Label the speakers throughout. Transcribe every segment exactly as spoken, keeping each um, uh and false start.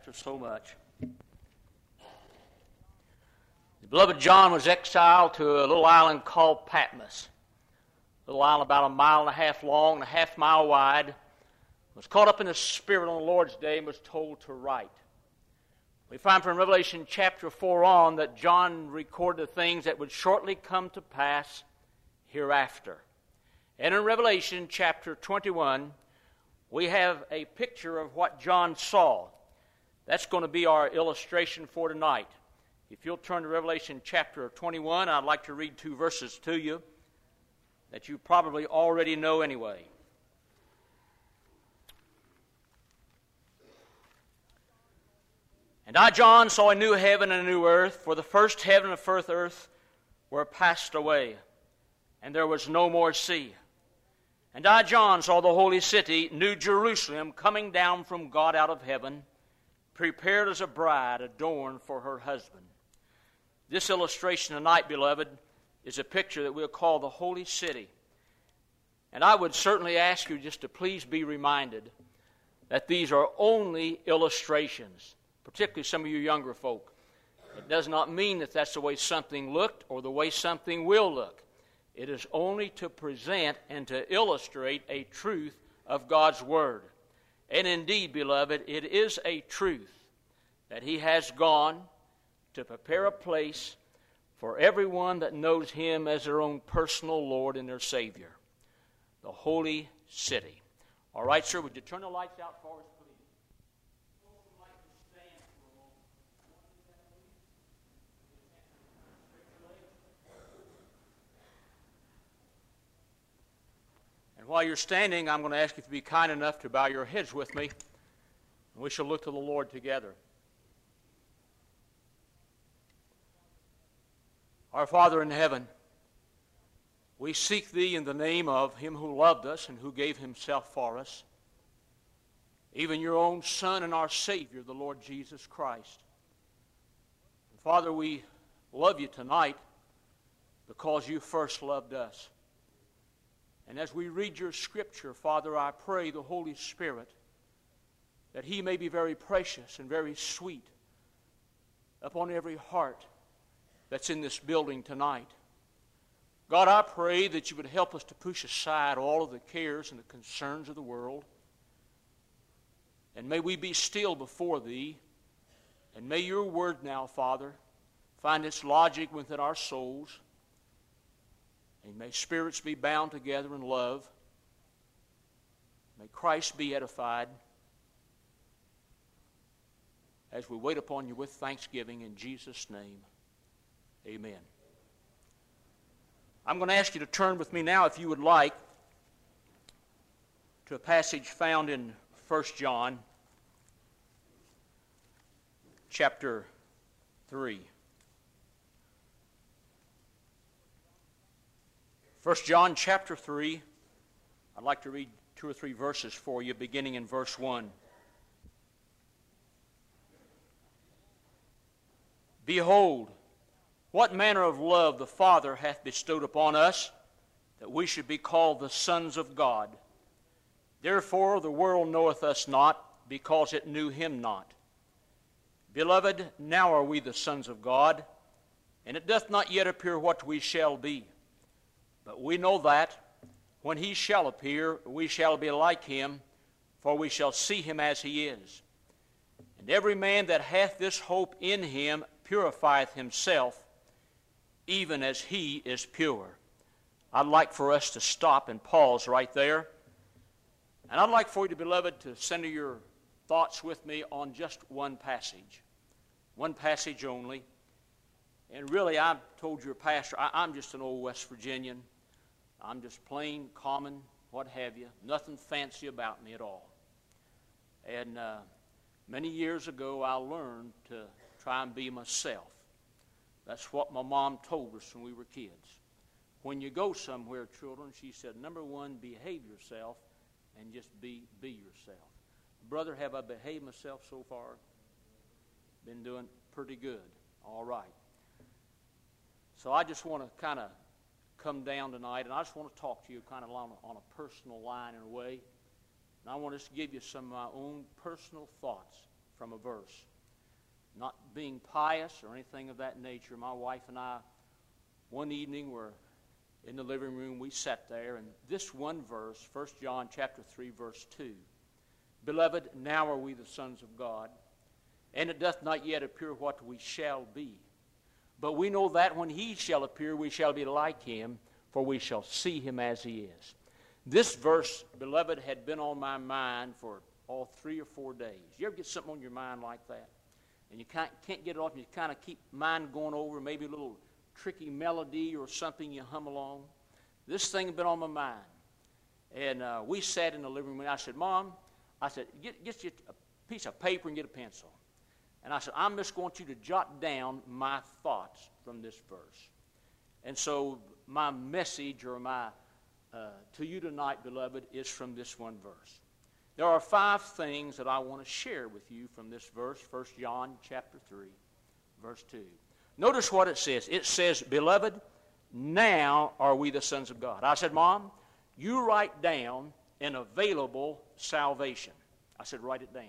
Speaker 1: Pastor, so much. The beloved John was exiled to a little island called Patmos. A little island about a mile and a half long and a half mile wide. Was caught up in the Spirit on the Lord's day and was told to write. We find from Revelation chapter four on that John recorded the things that would shortly come to pass hereafter. And in Revelation chapter twenty-one, we have a picture of what John saw. That's going to be our illustration for tonight. If you'll turn to Revelation chapter twenty-one, I'd like to read two verses to you that you probably already know anyway. And I, John, saw a new heaven and a new earth, for the first heaven and the first earth were passed away, and there was no more sea. And I, John, saw the holy city, New Jerusalem, coming down from God out of heaven, prepared as a bride adorned for her husband. This illustration tonight, beloved, is a picture that we'll call the holy city. And I would certainly ask you just to please be reminded that these are only illustrations, particularly some of you younger folk. It does not mean that that's the way something looked or the way something will look. It is only to present and to illustrate a truth of God's Word. And indeed, beloved, it is a truth that He has gone to prepare a place for everyone that knows Him as their own personal Lord and their Savior. The holy city. All right, sir, would you turn the lights out for us, please? And while you're standing, I'm going to ask you to be kind enough to bow your heads with me, and we shall look to the Lord together. Our Father in heaven, we seek Thee in the name of Him who loved us and who gave Himself for us, even Your own Son and our Savior, the Lord Jesus Christ. And Father, we love You tonight because You first loved us. And as we read Your Scripture, Father, I pray the Holy Spirit that He may be very precious and very sweet upon every heart that's in this building tonight. God, I pray that You would help us to push aside all of the cares and the concerns of the world. And may we be still before Thee. And may Your Word now, Father, find its logic within our souls. And may spirits be bound together in love. May Christ be edified as we wait upon You with thanksgiving in Jesus' name. Amen. I'm going to ask you to turn with me now, if you would like, to a passage found in First John chapter three. First John chapter three, I'd like to read two or three verses for you, beginning in verse one. Behold, what manner of love the Father hath bestowed upon us, that we should be called the sons of God. Therefore the world knoweth us not, because it knew Him not. Beloved, now are we the sons of God, and it doth not yet appear what we shall be. But we know that, when He shall appear, we shall be like Him, for we shall see Him as He is. And every man that hath this hope in Him purifieth himself, even as He is pure. I'd like for us to stop and pause right there. And I'd like for you, beloved, to center your thoughts with me on just one passage. One passage only. And really, I've told your pastor, I, I'm just an old West Virginian. I'm just plain, common, what have you. Nothing fancy about me at all. And uh, many years ago, I learned to try and be myself. That's what my mom told us when we were kids. When you go somewhere, children, she said, number one, behave yourself, and just be be yourself. Brother, have I behaved myself so far? Been doing pretty good. All right. So I just want to kind of come down tonight, and I just want to talk to you kind of on a, on a personal line in a way. And I want to just give you some of my own personal thoughts from a verse. Not being pious or anything of that nature, my wife and I, one evening were in the living room, we sat there, and this one verse, First John chapter three, verse two, Beloved, now are we the sons of God, and it doth not yet appear what we shall be. But we know that when he shall appear, we shall be like him, for we shall see him as he is. This verse, beloved, had been on my mind for all three or four days. You ever get something on your mind like that? And you can't, can't get it off, and you kind of keep mind going over, maybe a little tricky melody or something you hum along. This thing had been on my mind. And uh, we sat in the living room, and I said, Mom, I said, get, get you a piece of paper and get a pencil. And I said, I'm just going you to jot down my thoughts from this verse. And so my message or my uh, to you tonight, beloved, is from this one verse. There are five things that I want to share with you from this verse, First John chapter three, verse two. Notice what it says. It says, Beloved, now are we the sons of God. I said, Mom, you write down an available salvation. I said, write it down.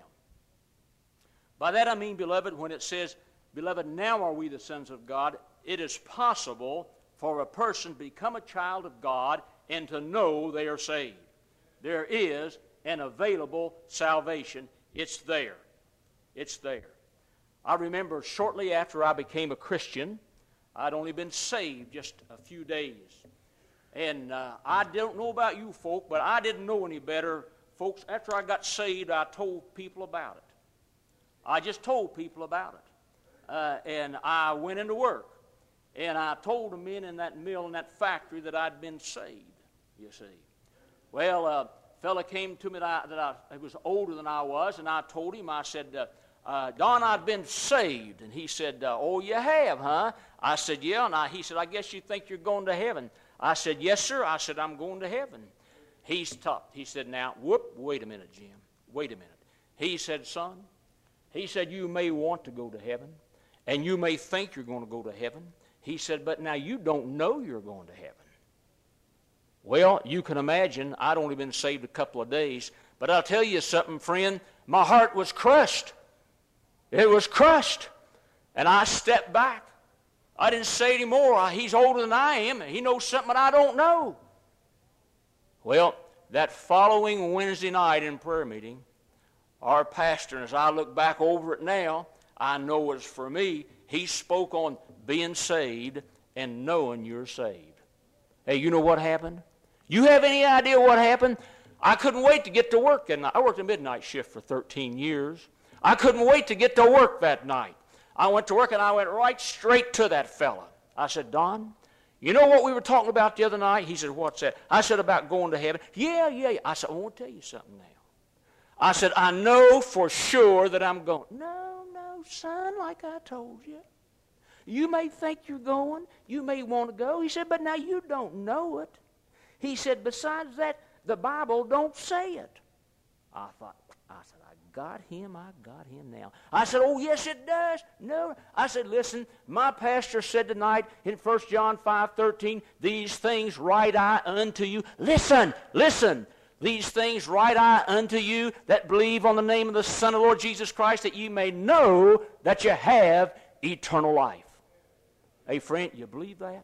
Speaker 1: By that I mean, beloved, when it says, Beloved, now are we the sons of God, it is possible for a person to become a child of God and to know they are saved. There is an available salvation. It's there. It's there. I remember shortly after I became a Christian, I'd only been saved just a few days. And uh, I don't know about you folk, but I didn't know any better. Folks, after I got saved, I told people about it. I just told people about it. Uh, and I went into work. And I told the men in that mill, in that factory, that I'd been saved, you see. Well, a fella came to me that I, that I he was older than I was, and I told him, I said, uh, uh, Don, I've been saved. And he said, uh, oh, you have, huh? I said, yeah. And I, he said, I guess you think you're going to heaven. I said, yes, sir. I said, I'm going to heaven. He stopped. He said, now, whoop, wait a minute, Jim. Wait a minute. He said, son, he said, you may want to go to heaven, and you may think you're going to go to heaven. He said, but now you don't know you're going to heaven. Well, you can imagine, I'd only been saved a couple of days, but I'll tell you something, friend, my heart was crushed. It was crushed. And I stepped back. I didn't say anymore. He's older than I am, and he knows something I don't know. Well, that following Wednesday night in prayer meeting, our pastor, as I look back over it now, I know it's for me, he spoke on being saved and knowing you're saved. Hey, you know what happened? You have any idea what happened? I couldn't wait to get to work, and I worked a midnight shift for thirteen years. I couldn't wait to get to work that night. I went to work, and I went right straight to that fella. I said, Don, you know what we were talking about the other night? He said, what's that? I said, about going to heaven. Yeah, yeah, yeah. I said, I want to tell you something now. I said, I know for sure that I'm going. No, no, son, like I told you. You may think you're going. You may want to go. He said, but now you don't know it. He said, besides that, the Bible don't say it. I thought, I said, I got him. I got him now. I said, oh, yes, it does. No. I said, listen, my pastor said tonight in First John five thirteen, these things write I unto you. Listen, listen. These things write I unto you that believe on the name of the Son of the Lord Jesus Christ, that you may know that you have eternal life. Hey, friend, you believe that?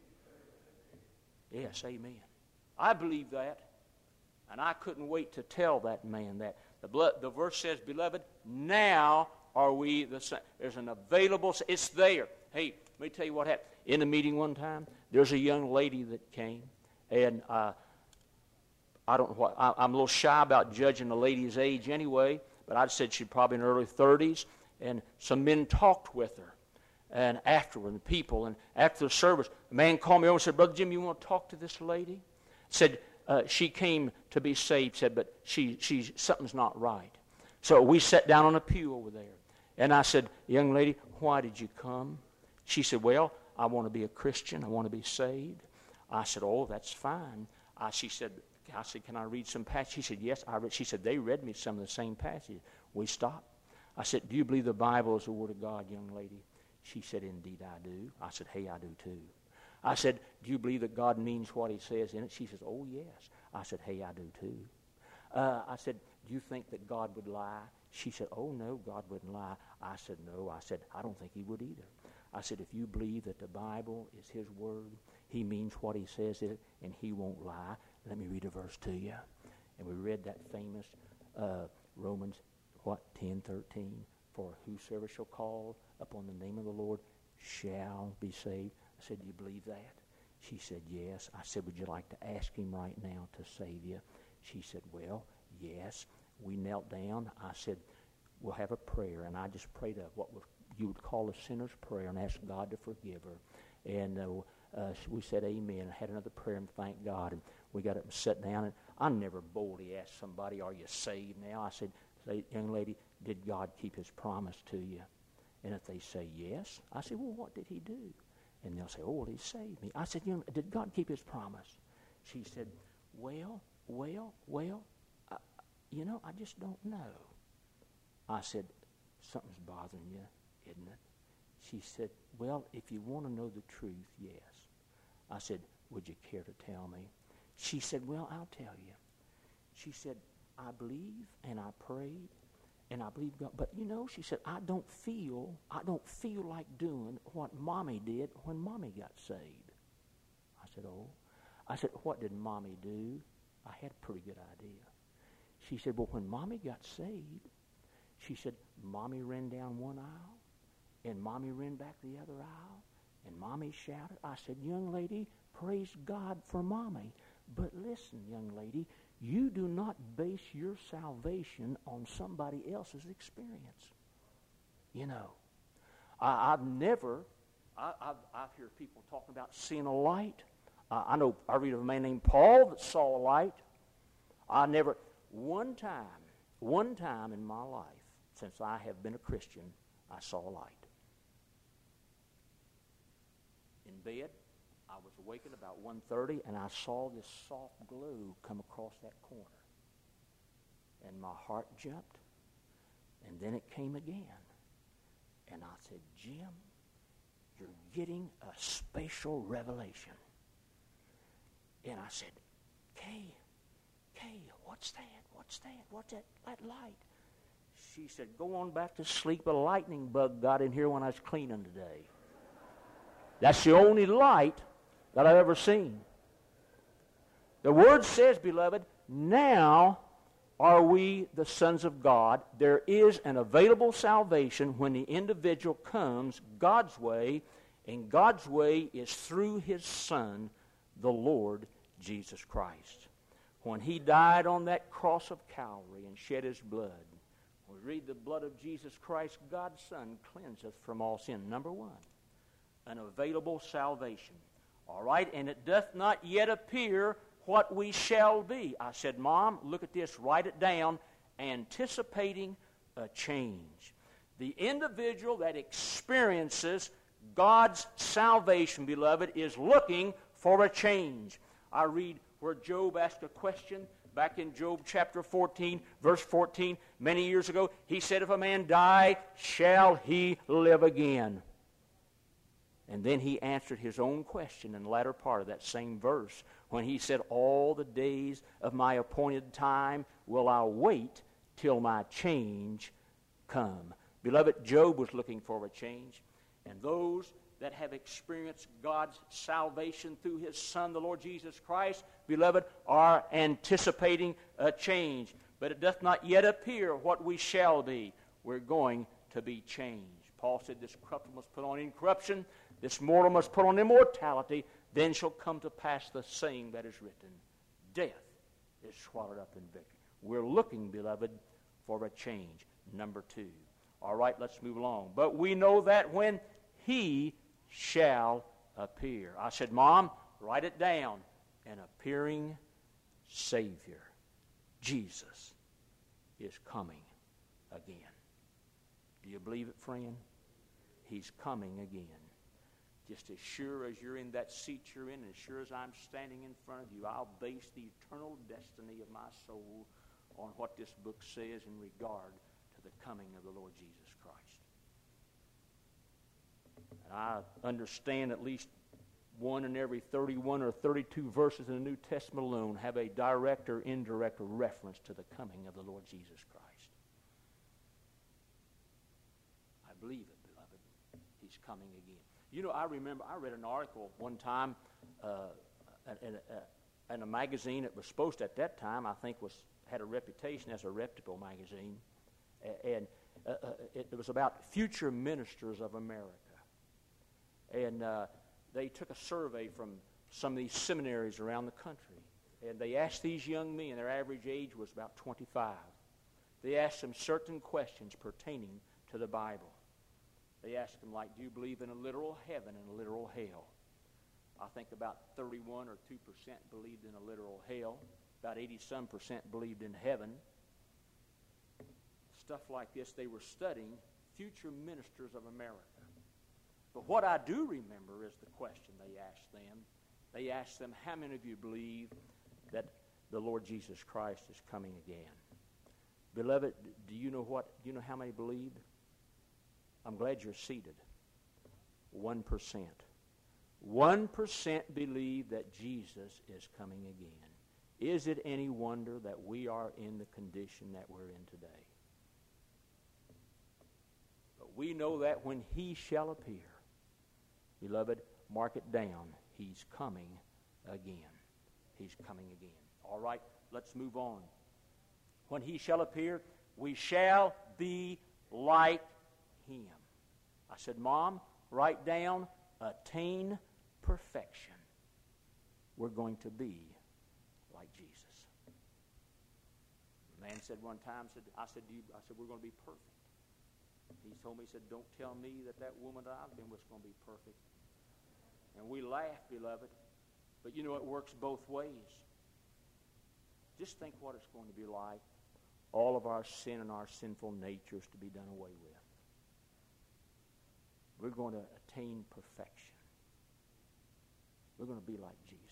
Speaker 1: Yes, amen. I believe that. And I couldn't wait to tell that man that. The, blood, the verse says, Beloved, now are we the same. There's an available, it's there. Hey, let me tell you what happened. In a meeting one time, there's a young lady that came, and uh, I don't know what, I, I'm a little shy about judging the lady's age anyway, but I said she'd probably in her early thirties, and some men talked with her. And afterward, the people, and after the service, a man called me over and said, Brother Jim, you want to talk to this lady? Said, uh, she came to be saved, said, but she, she, something's not right. So we sat down on a pew over there. And I said, young lady, why did you come? She said, well, I want to be a Christian. I want to be saved. I said, oh, that's fine. I, she said, I said, can I read some passages? She said, yes, I read. She said, they read me some of the same passages. We stopped. I said, do you believe the Bible is the Word of God, young lady? She said, indeed I do. I said, hey, I do too. I said, do you believe that God means what he says in it? She says, oh, yes. I said, hey, I do too. Uh, I said, do you think that God would lie?
Speaker 2: She said, oh, no, God wouldn't lie. I said, no. I said, I don't think he would either. I said, if you believe that the Bible is his word, he means what he says it, and he won't lie. Let me read a verse to you. And we read that famous uh, Romans, what, ten thirteen. For whosoever shall call upon the name of the Lord shall be saved. I said, do you believe that? She said, yes. I said, would you like to ask him right now to save you? She said, well, yes. We knelt down. I said, we'll have a prayer. And I just prayed a, what you would call a sinner's prayer and asked God to forgive her. And uh, uh, we said amen and had another prayer and thanked God. And we got up and sat down. And I never boldly asked somebody, are you saved now? I said, say, young lady, did God keep his promise to you? And if they say yes, I said, well, what did he do? And they'll say, oh, well, he saved me. I said, you know, did God keep his promise? She said, well, well, well, I, you know, I just don't know. I said, something's bothering you, isn't it? She said, well, if you want to know the truth, yes. I said, would you care to tell me? She said, well, I'll tell you. She said, I believe and I prayed and I believe God. But, you know, she said, I don't feel, I don't feel like doing what Mommy did when Mommy got saved. I said, oh. I said, what did Mommy do? I had a pretty good idea. She said, well, when Mommy got saved, she said, Mommy ran down one aisle and Mommy ran back the other aisle and Mommy shouted. I said, young lady, praise God for Mommy. But listen, young lady, you do not base your salvation on somebody else's experience. You know, I, I've never, I, I've, I've heard people talking about seeing a light. Uh, I know, I read of a man named Paul that saw a light. I never, one time, one time in my life, since I have been a Christian, I saw a light. In bed, I was awakened about one thirty, and I saw this soft glow come across that corner. And my heart jumped, and then it came again. And I said, Jim, you're getting a spatial revelation. And I said, Kay, Kay, what's that? What's that? What's that, that light? She said, go on back to sleep. A lightning bug got in here when I was cleaning today. That's the only light that I've ever seen. The Word says, beloved, now are we the sons of God. There is an available salvation when the individual comes God's way, and God's way is through His Son, the Lord Jesus Christ. When He died on that cross of Calvary and shed His blood, we read the blood of Jesus Christ, God's Son, cleanseth from all sin. Number one, an available salvation. All right, and it doth not yet appear what we shall be. I said, Mom, look at this, write it down, anticipating a change. The individual that experiences God's salvation, beloved, is looking for a change. I read where Job asked a question back in Job chapter fourteen, verse fourteen, many years ago. He said, if a man die, shall he live again? And then he answered his own question in the latter part of that same verse when he said, all the days of my appointed time will I wait till my change come. Beloved, Job was looking for a change. And those that have experienced God's salvation through His Son, the Lord Jesus Christ, beloved, are anticipating a change. But it doth not yet appear what we shall be. We're going to be changed. Paul said this corruptible must put on incorruption, this mortal must put on immortality, then shall come to pass the saying that is written, death is swallowed up in victory. We're looking, beloved, for a change. Number two. All right, let's move along. But we know that when He shall appear. I said, Mom, write it down. An appearing Savior, Jesus, is coming again. Do you believe it, friend? He's coming again. Just as sure as you're in that seat you're in, and as sure as I'm standing in front of you, I'll base the eternal destiny of my soul on what this book says in regard to the coming of the Lord Jesus Christ. And I understand at least one in every thirty-one or thirty-two verses in the New Testament alone have a direct or indirect reference to the coming of the Lord Jesus Christ. believe it, beloved. He's coming again. You know, I remember I read an article one time uh, in, a, in a magazine that was supposed to, at that time, I think was had a reputation as a reputable magazine. And uh, uh, it, it was about future ministers of America. And uh, they took a survey from some of these seminaries around the country. And they asked these young men, their average age was about twenty-five. They asked them certain questions pertaining to the Bible. They asked them, like, do you believe in a literal heaven and a literal hell? I think about thirty-one or two percent believed in a literal hell. About eighty-some percent believed in heaven. Stuff like this. They were studying future ministers of America. But what I do remember is the question they asked them. They asked them, how many of you believe that the Lord Jesus Christ is coming again? Beloved, do you know what? Do you know how many believed? I'm glad you're seated. One percent. One percent believe that Jesus is coming again. Is it any wonder that we are in the condition that we're in today? But we know that when he shall appear, beloved, mark it down. He's coming again. He's coming again. All right, let's move on. When he shall appear, we shall be like him. I said, Mom, write down, attain perfection. We're going to be like Jesus. The man said one time, said, I said, Do you, I said, we're going to be perfect. He told me, he said, don't tell me that that woman that I've been with is going to be perfect. And we laugh, beloved. But you know, it works both ways. Just think what it's going to be like. All of our sin and our sinful natures to be done away with. We're going to attain perfection. We're going to be like Jesus.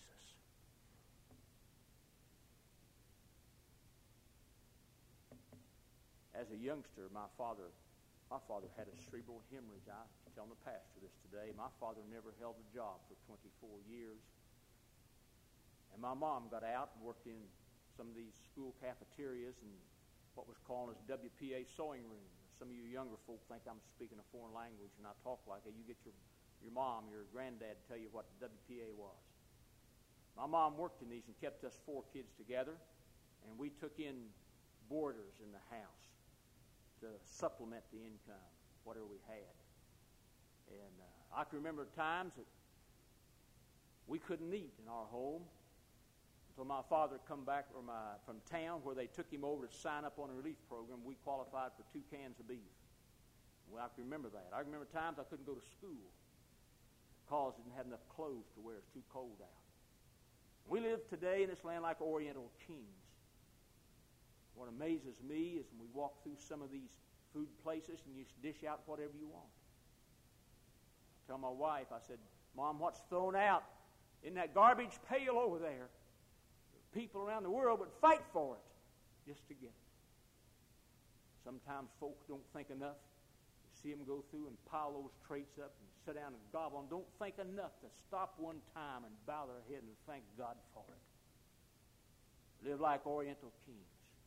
Speaker 2: As a youngster, my father, my father had a cerebral hemorrhage. I was telling the pastor this today. My father never held a job for twenty-four years. And my mom got out and worked in some of these school cafeterias and what was called as W P A sewing room. Some of you younger folk think I'm speaking a foreign language and I talk like it. You get your, your mom, your granddad to tell you what W P A was. My mom worked in these and kept us four kids together, and we took in boarders in the house to supplement the income, whatever we had. And uh, I can remember times that we couldn't eat in our home until my father come back from, uh, from town where they took him over to sign up on a relief program. We qualified for two cans of beef. Well, I can remember that. I remember times I couldn't go to school because I didn't have enough clothes to wear. It's too cold out. We live today in this land like Oriental kings. What amazes me is when we walk through some of these food places and you dish out whatever you want. I tell my wife, I said, Mom, what's thrown out in that garbage pail over there? People around the world would fight for it just to get it. Sometimes folk don't think enough. You see them go through and pile those traits up and sit down and gobble them. Don't think enough to stop one time and bow their head and thank God for it. Live like Oriental kings.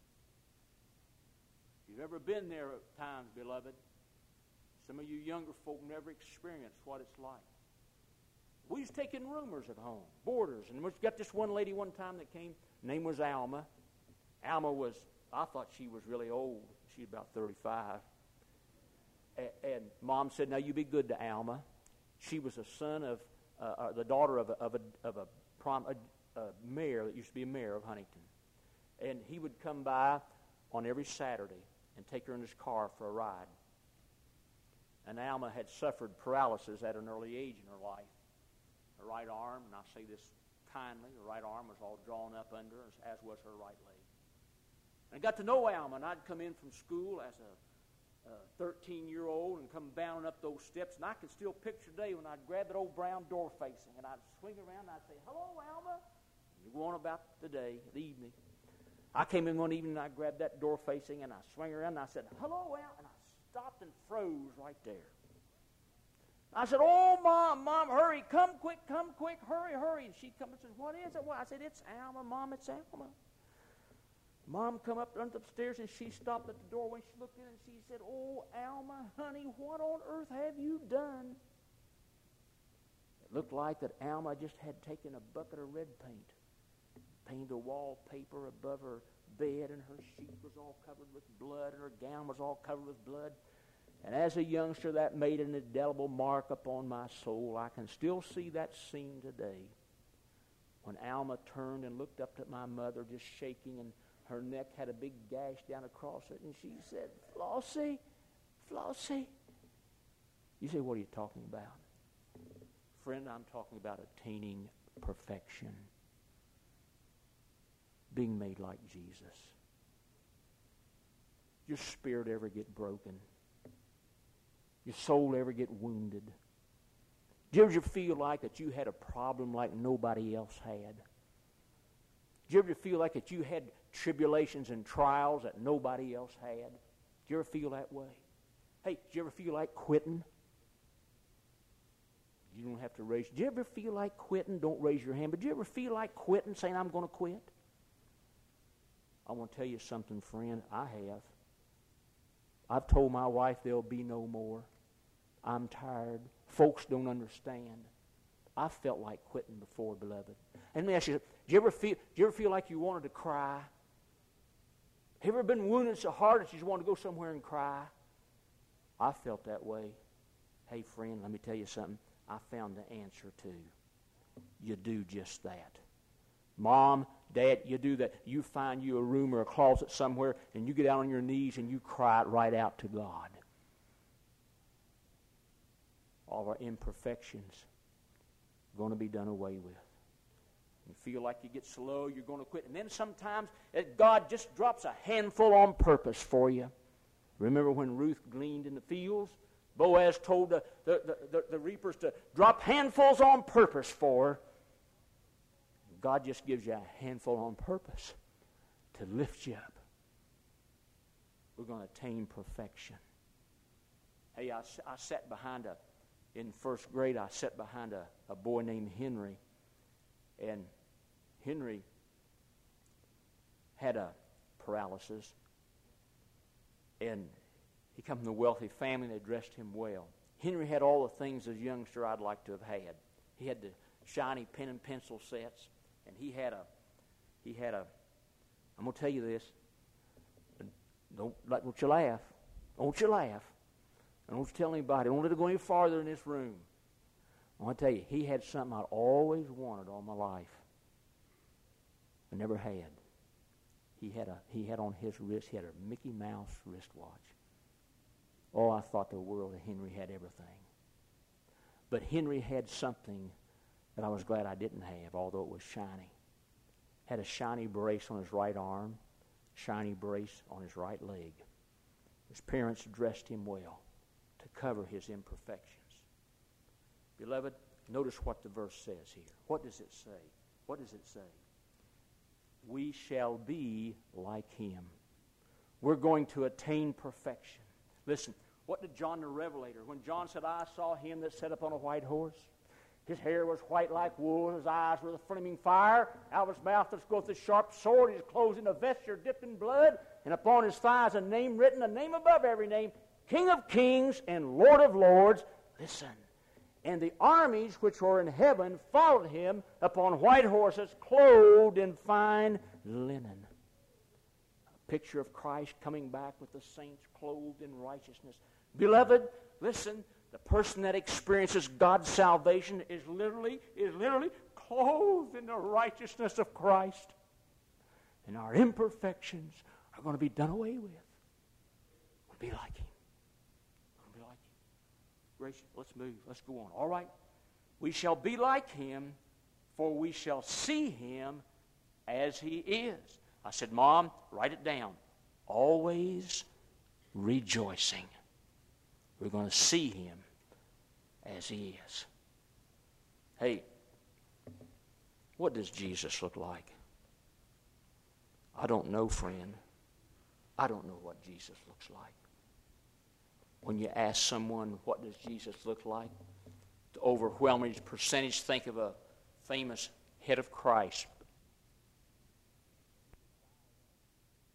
Speaker 2: If you've ever been there at times, beloved, some of you younger folk never experienced what it's like. We was taking roomers at home, boarders, and we got this one lady one time that came. Her name was Alma. Alma was, I thought she was really old. She was about thirty-five. A- and Mom said, now you be good to Alma. She was a son of, uh, uh, the daughter of a, of a, of a, prom, a, a mayor that used to be a mayor of Huntington. And he would come by on every Saturday and take her in his car for a ride. And Alma had suffered paralysis at an early age in her life. Her right arm, and I say this kindly, her right arm was all drawn up under her, as was her right leg. And I got to know Alma, and I'd come in from school as a thirteen-year-old and come bounding up those steps, and I can still picture today when I'd grab that old brown door facing, and I'd swing around, and I'd say, hello, Alma. And you go on about the day, the evening. I came in one evening, and I grabbed that door facing, and I swung around, and I said, hello, Alma, and I stopped and froze right there. I said, oh, Mom, Mom, hurry, come quick, come quick, hurry, hurry. And she'd come and said, what is it? Well, I said, it's Alma, Mom, it's Alma. Mom come up under the stairs, and she stopped at the doorway. She looked in, and she said, "Oh, Alma, honey, what on earth have you done?" It looked like that Alma just had taken a bucket of red paint, painted the wallpaper above her bed, and her sheet was all covered with blood, and her gown was all covered with blood. And as a youngster, that made an indelible mark upon my soul. I can still see that scene today, when Alma turned and looked up at my mother, just shaking, and her neck had a big gash down across it, and she said, "Flossie, Flossie." You say, "What are you talking about?" Friend, I'm talking about attaining perfection, being made like Jesus. Your spirit ever get broken? Your soul ever get wounded? Do you ever feel like that you had a problem like nobody else had? Do you ever feel like that you had tribulations and trials that nobody else had? Do you ever feel that way? Hey, do you ever feel like quitting? You don't have to raise. Do you ever feel like quitting? Don't raise your hand. But do you ever feel like quitting, saying, "I'm going to quit"? I want to tell you something, friend. I have. I've told my wife there'll be no more. I'm tired. Folks don't understand. I felt like quitting before, beloved. And let me ask you, do you ever feel, do you ever feel like you wanted to cry? Have you ever been wounded so hard that you just wanted to go somewhere and cry? I felt that way. Hey, friend, let me tell you something. I found the answer too. You do just that. Mom, Dad, you do that. You find you a room or a closet somewhere, and you get out on your knees and you cry it right out to God. All our imperfections are going to be done away with. You feel like you get slow, you're going to quit. And then sometimes God just drops a handful on purpose for you. Remember when Ruth gleaned in the fields? Boaz told the, the, the, the, the reapers to drop handfuls on purpose for her. God just gives you a handful on purpose to lift you up. We're going to attain perfection. Hey, I, I sat behind a, in first grade, I sat behind a, a boy named Henry. And Henry had a paralysis. And he come from a wealthy family, and they dressed him well. Henry had all the things as a youngster I'd like to have had. He had the shiny pen and pencil sets. And he had a, he had a, I'm going to tell you this. Don't, don't you laugh. Don't you laugh. I don't tell anybody. Don't let it go any farther in this room. I want to tell you, he had something I'd always wanted all my life. I never had. He had a, he had on his wrist, he had a Mickey Mouse wristwatch. Oh, I thought the world of Henry had everything. But Henry had something that I was glad I didn't have, although it was shiny. Had a shiny brace on his right arm, shiny brace on his right leg. His parents dressed him well to cover his imperfections. Beloved, notice what the verse says here. What does it say? What does it say? We shall be like him. We're going to attain perfection. Listen, what did John the Revelator, when John said, "I saw him that sat upon a white horse. His hair was white like wool, his eyes were the flaming fire, out of his mouth there goeth a sharp sword, his clothes in a vesture dipped in blood, and upon his thighs a name written, a name above every name, King of kings and Lord of lords." Listen. And the armies which were in heaven followed him upon white horses, clothed in fine linen. A picture of Christ coming back with the saints clothed in righteousness. Beloved, listen, the person that experiences God's salvation is literally, is literally clothed in the righteousness of Christ. And our imperfections are going to be done away with. We'll be like him. We'll be like him. Gracious, let's move. Let's go on. All right. We shall be like him, for we shall see him as he is. I said, Mom, write it down. Always rejoicing. We're going to see him as he is. Hey, what does Jesus look like? I don't know, friend. I don't know what Jesus looks like. When you ask someone, what does Jesus look like? The overwhelming percentage think of a famous head of Christ.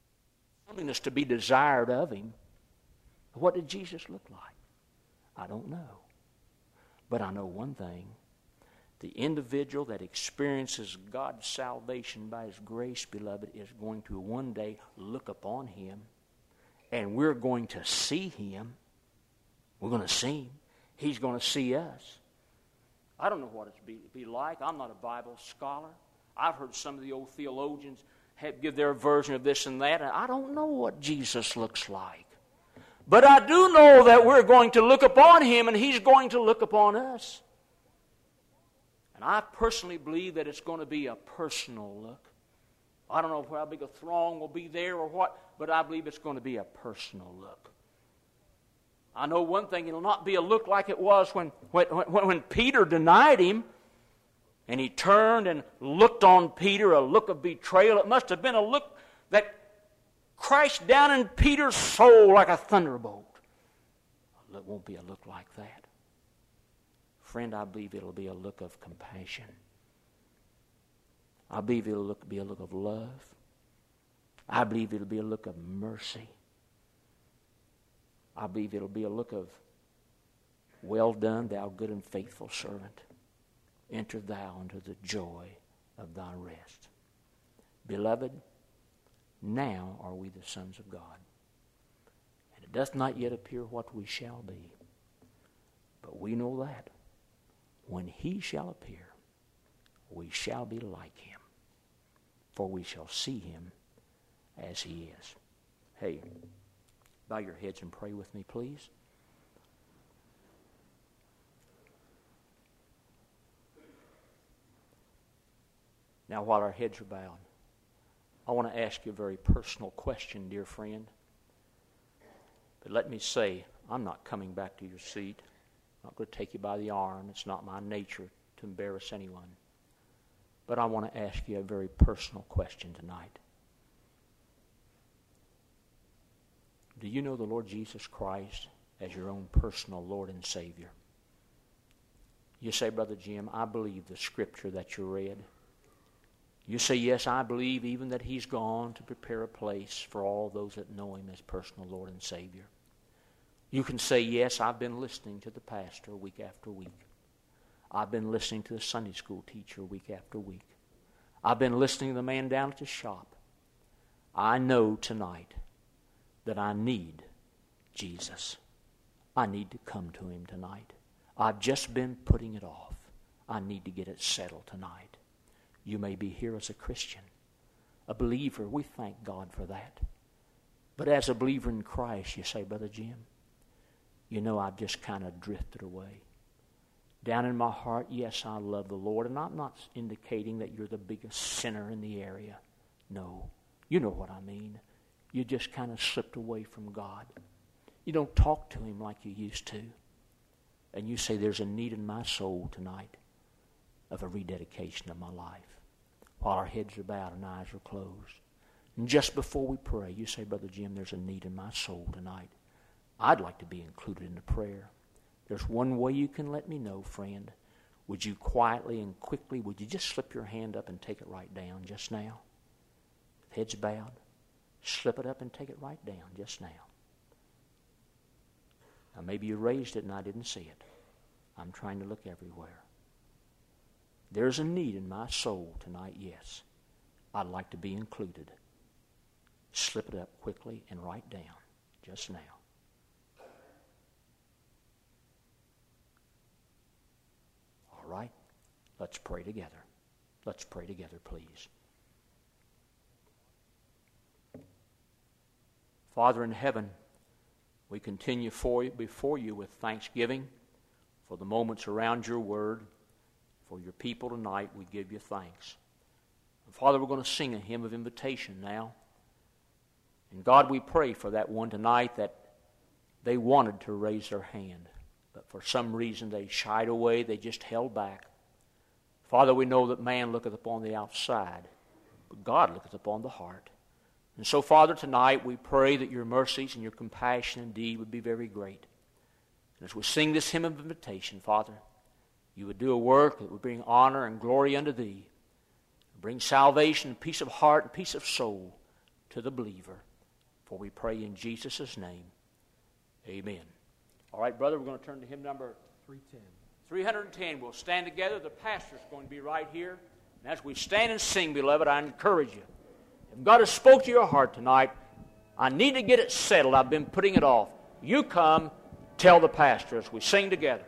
Speaker 2: holiness to be desired of him. What did Jesus look like? I don't know. But I know one thing. The individual that experiences God's salvation by his grace, beloved, is going to one day look upon him, and we're going to see him. We're going to see him. He's going to see us. I don't know what it's be, be like. I'm not a Bible scholar. I've heard some of the old theologians have, give their version of this and that, and I don't know what Jesus looks like. But I do know that we're going to look upon him, and he's going to look upon us. And I personally believe that it's going to be a personal look. I don't know how big a throng will be there or what, but I believe it's going to be a personal look. I know one thing, it'll not be a look like it was when, when, when Peter denied him, and he turned and looked on Peter, a look of betrayal. It must have been a look that crashed down in Peter's soul like a thunderbolt. It won't be a look like that. Friend, I believe it'll be a look of compassion. I believe it'll look, be a look of love. I believe it'll be a look of mercy. I believe it'll be a look of, well done, thou good and faithful servant. Enter thou into the joy of thy rest. Beloved, now are we the sons of God. And it doth not yet appear what we shall be. But we know that when he shall appear, we shall be like him, for we shall see him as he is. Hey, bow your heads and pray with me, please. Now, while our heads are bowed, I want to ask you a very personal question, dear friend. But let me say, I'm not coming back to your seat. I'm not going to take you by the arm. It's not my nature to embarrass anyone. But I want to ask you a very personal question tonight. Do you know the Lord Jesus Christ as your own personal Lord and Savior? You say, Brother Jim, I believe the scripture that you read. You say, yes, I believe even that he's gone to prepare a place for all those that know him as personal Lord and Savior. You can say, yes, I've been listening to the pastor week after week. I've been listening to the Sunday school teacher week after week. I've been listening to the man down at the shop. I know tonight that I need Jesus. I need to come to him tonight. I've just been putting it off. I need to get it settled tonight. You may be here as a Christian, a believer. We thank God for that. But as a believer in Christ, you say, Brother Jim, you know, I've just kind of drifted away. Down in my heart, yes, I love the Lord, and I'm not indicating that you're the biggest sinner in the area. No, you know what I mean. You just kind of slipped away from God. You don't talk to him like you used to. And you say, there's a need in my soul tonight of a rededication of my life. While our heads are bowed and eyes are closed. And just before we pray, you say, Brother Jim, there's a need in my soul tonight. I'd like to be included in the prayer. There's one way you can let me know, friend. Would you quietly and quickly, would you just slip your hand up and take it right down just now? Heads bowed. Slip it up and take it right down just now. Now maybe you raised it and I didn't see it. I'm trying to look everywhere. There's a need in my soul tonight, yes. I'd like to be included. Slip it up quickly and write down just now. All right, let's pray together. Let's pray together, please. Father in heaven, we continue for you, before you with thanksgiving for the moments around your word. For your people tonight, we give you thanks. And Father, we're going to sing a hymn of invitation now. And God, we pray for that one tonight that they wanted to raise their hand, but for some reason they shied away, they just held back. Father, we know that man looketh upon the outside, but God looketh upon the heart. And so, Father, tonight we pray that your mercies and your compassion indeed would be very great. And as we sing this hymn of invitation, Father, you would do a work that would bring honor and glory unto thee, bring salvation, peace of heart, and peace of soul to the believer.
Speaker 1: For we pray in Jesus' name. Amen. All right, brother, we're going to turn to hymn number
Speaker 3: three ten.
Speaker 1: three ten. We'll stand together. The pastor's going to be right here. And as we stand and sing, beloved, I encourage you. If God has spoke to your heart tonight, I need to get it settled. I've been putting it off. You come, tell the pastor as we sing together.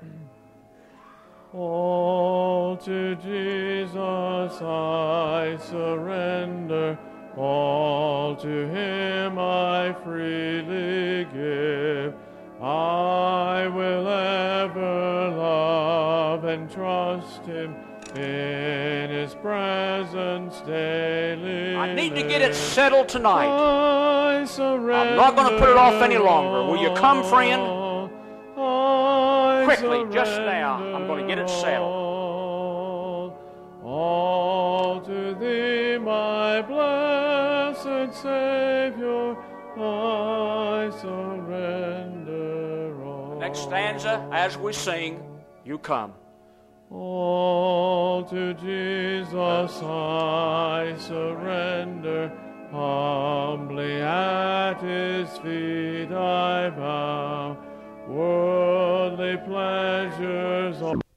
Speaker 4: All to Jesus I surrender, all to Him I freely give. I will ever love and trust Him, in His presence daily.
Speaker 1: I need to get it settled tonight.
Speaker 4: I surrender.
Speaker 1: I'm not going to put it off any longer. Will you come, friend?
Speaker 4: I
Speaker 1: Quickly, just now, I'm going to get it settled.
Speaker 4: All to Thee, my blessed Savior, I surrender all.
Speaker 1: Next stanza, as we sing, you come.
Speaker 4: All to Jesus I surrender, humbly at His feet I bow. Worldly pleasures